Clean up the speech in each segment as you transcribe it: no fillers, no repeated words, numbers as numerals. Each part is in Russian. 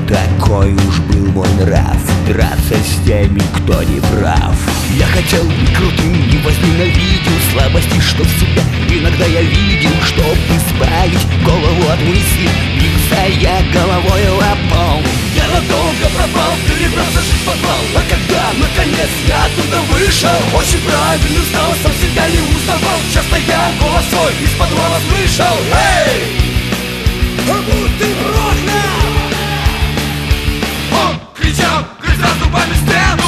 такой уж был мой нрав, драться с теми, кто не прав. Я хотел быть крутым и возненавидел слабости, что в себе иногда я видел. Чтоб избавить голову от мысли, бился я головой о пол. Я надолго пропал, перебрался жить в подвал. А когда наконец я оттуда вышел, очень правильно знал, сам себя не узнавал. Часто я голос свой из подвала слышал: эй! Будь ты проклят! Он кричал, грызя зубами стену.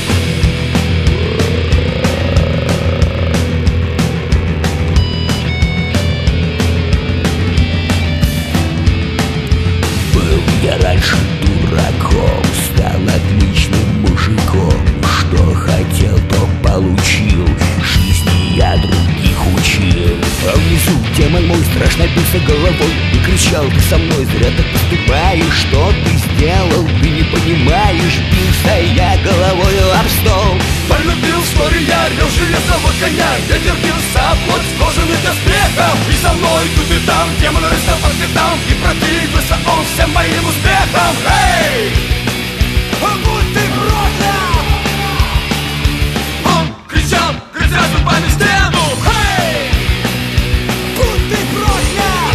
Был я раньше дураком, стал отличным мужиком. Что хотел, то получил, жизни я других учил. А внизу демон мой страшно бился головой и кричал: ты со мной зря так поступаешь. Что ты сделал, ты не понимаешь. Бился я головою об стол. Полюбил вскоре я рел железного коня. Ветер бился об плоть с кожаных доспехов. И за мной тут и там демон рыскал по пятам. И противился он всем моим успехам. Эй! Будь ты проклят! Он кричал, грызя зубами стену. Эй! Будь ты проклят!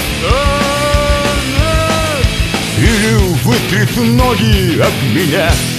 Или вытрет ноги от меня.